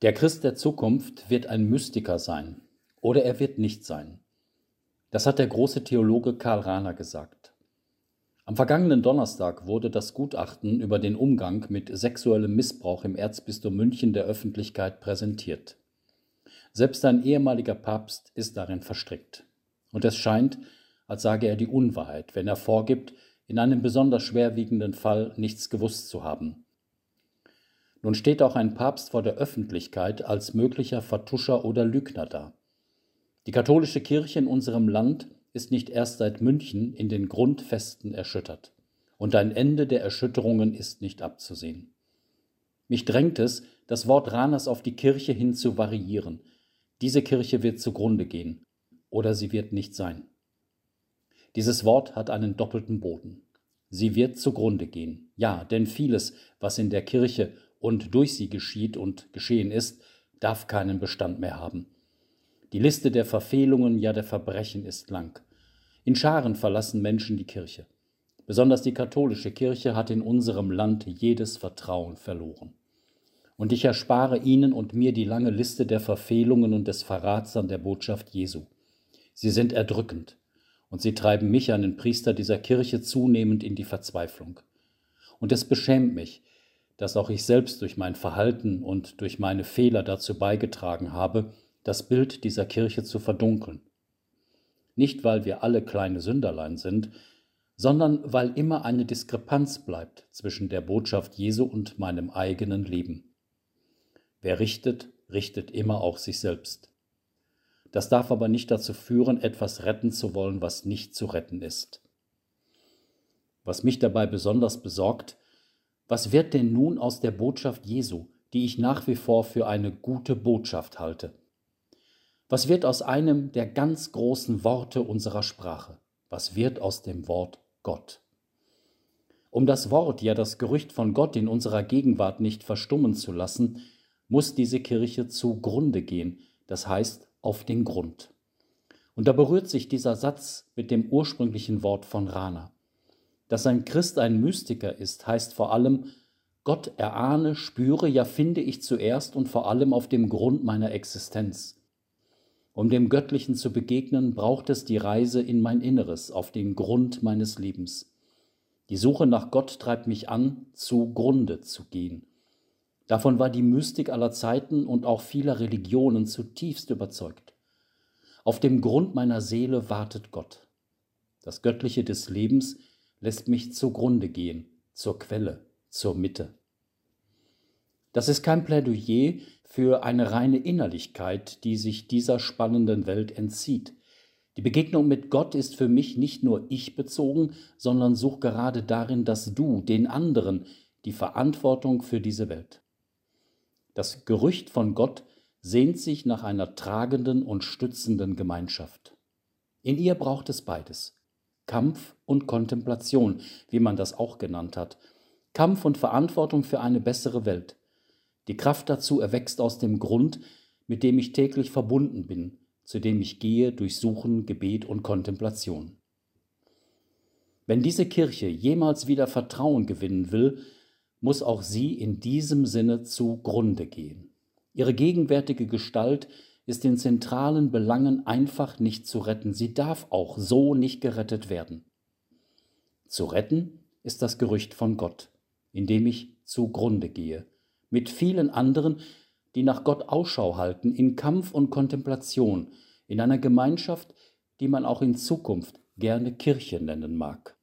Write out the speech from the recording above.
Der Christ der Zukunft wird ein Mystiker sein oder er wird nicht sein. Das hat der große Theologe Karl Rahner gesagt. Am vergangenen Donnerstag wurde das Gutachten über den Umgang mit sexuellem Missbrauch im Erzbistum München der Öffentlichkeit präsentiert. Selbst ein ehemaliger Papst ist darin verstrickt. Und es scheint, als sage er die Unwahrheit, wenn er vorgibt, in einem besonders schwerwiegenden Fall nichts gewusst zu haben. Nun steht auch ein Papst vor der Öffentlichkeit als möglicher Vertuscher oder Lügner da. Die katholische Kirche in unserem Land ist nicht erst seit München in den Grundfesten erschüttert. Und ein Ende der Erschütterungen ist nicht abzusehen. Mich drängt es, das Wort Rahners auf die Kirche hin zu variieren. Diese Kirche wird zugrunde gehen oder sie wird nicht sein. Dieses Wort hat einen doppelten Boden. Sie wird zugrunde gehen. Ja, denn vieles, was in der Kirche und durch sie geschieht und geschehen ist, darf keinen Bestand mehr haben. Die Liste der Verfehlungen, ja der Verbrechen ist lang. In Scharen verlassen Menschen die Kirche. Besonders die katholische Kirche hat in unserem Land jedes Vertrauen verloren. Und ich erspare Ihnen und mir die lange Liste der Verfehlungen und des Verrats an der Botschaft Jesu. Sie sind erdrückend und sie treiben mich, einen Priester dieser Kirche, zunehmend in die Verzweiflung. Und es beschämt mich, dass auch ich selbst durch mein Verhalten und durch meine Fehler dazu beigetragen habe, das Bild dieser Kirche zu verdunkeln. Nicht, weil wir alle kleine Sünderlein sind, sondern weil immer eine Diskrepanz bleibt zwischen der Botschaft Jesu und meinem eigenen Leben. Wer richtet, richtet immer auch sich selbst. Das darf aber nicht dazu führen, etwas retten zu wollen, was nicht zu retten ist. Was mich dabei besonders besorgt: Was wird denn nun aus der Botschaft Jesu, die ich nach wie vor für eine gute Botschaft halte? Was wird aus einem der ganz großen Worte unserer Sprache? Was wird aus dem Wort Gott? Um das Wort, ja das Gerücht von Gott in unserer Gegenwart nicht verstummen zu lassen, muss diese Kirche zugrunde gehen, das heißt auf den Grund. Und da berührt sich dieser Satz mit dem ursprünglichen Wort von Rahner. Dass ein Christ ein Mystiker ist, heißt vor allem, Gott erahne, spüre, ja finde ich zuerst und vor allem auf dem Grund meiner Existenz. Um dem Göttlichen zu begegnen, braucht es die Reise in mein Inneres, auf den Grund meines Lebens. Die Suche nach Gott treibt mich an, zugrunde zu gehen. Davon war die Mystik aller Zeiten und auch vieler Religionen zutiefst überzeugt. Auf dem Grund meiner Seele wartet Gott. Das Göttliche des Lebens lässt mich zugrunde gehen, zur Quelle, zur Mitte. Das ist kein Plädoyer für eine reine Innerlichkeit, die sich dieser spannenden Welt entzieht. Die Begegnung mit Gott ist für mich nicht nur ich-bezogen, sondern sucht gerade darin das Du, den anderen, die Verantwortung für diese Welt. Das Gerücht von Gott sehnt sich nach einer tragenden und stützenden Gemeinschaft. In ihr braucht es beides: Kampf und Kontemplation, wie man das auch genannt hat. Kampf und Verantwortung für eine bessere Welt. Die Kraft dazu erwächst aus dem Grund, mit dem ich täglich verbunden bin, zu dem ich gehe durch Suchen, Gebet und Kontemplation. Wenn diese Kirche jemals wieder Vertrauen gewinnen will, muss auch sie in diesem Sinne zugrunde gehen. Ihre gegenwärtige Gestalt ist in zentralen Belangen einfach nicht zu retten. Sie darf auch so nicht gerettet werden. Zu retten ist das Gerücht von Gott, in dem ich zugrunde gehe, mit vielen anderen, die nach Gott Ausschau halten, in Kampf und Kontemplation, in einer Gemeinschaft, die man auch in Zukunft gerne Kirche nennen mag.